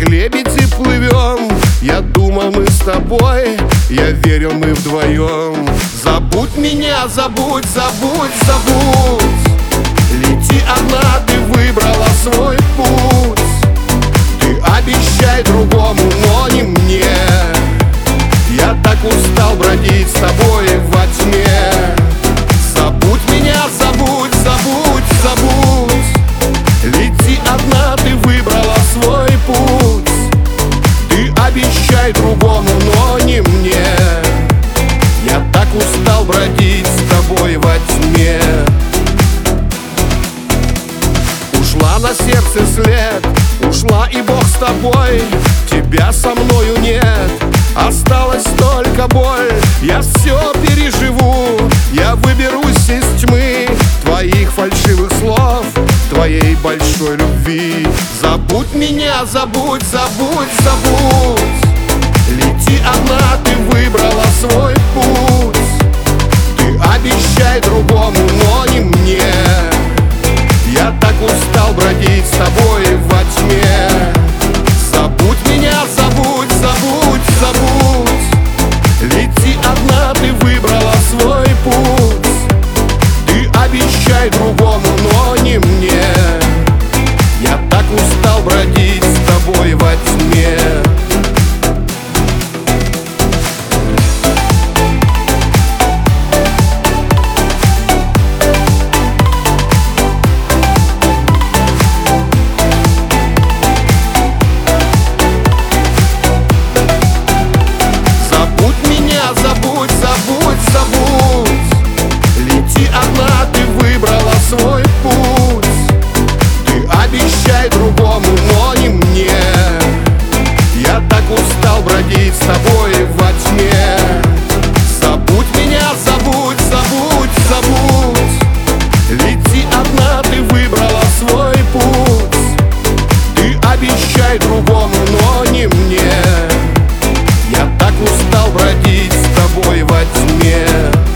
лебеди плывем. Я думал, мы с тобой, я верил, мы вдвоем. Забудь меня, забудь, забудь, забудь. Лети одна, ты выбрала свой путь. Ты обещай другому, но не мне. Я так устал бродить с тобой во тьме. Забудь меня, забудь, забудь, забудь. Лети одна, ты выбрала свой путь. Ты обещай другому, но не мне. Я так устал бродить с тобой во тьме. Ушла на сердце след, ушла и Бог с тобой. Тебя со мною нет, осталась только боль. Я все переживу, я выберусь из тьмы твоих фальшивых слов, твоей большой любви. Забудь меня, забудь, забудь, забудь. Лети одна, ты выбрала свой путь. Ты обещай другому, но не мне. Я так устал бродить с тобой во тьме. Забудь меня, забудь, забудь, забудь. Лети одна, ты выбрала свой путь. Ты обещай другому, но не мне. Я так устал бродить с тобой во тьме. Забудь, забудь, забудь. Лети одна, ты выбрала свой путь. Ты обещай другому, но не мне. Я так устал бродить с тобой во тьме. Забудь меня, забудь, забудь, забудь. Лети одна, ты выбрала свой путь. Ты обещай другому, но не мне. Я так устал бродить с тобой во тьме.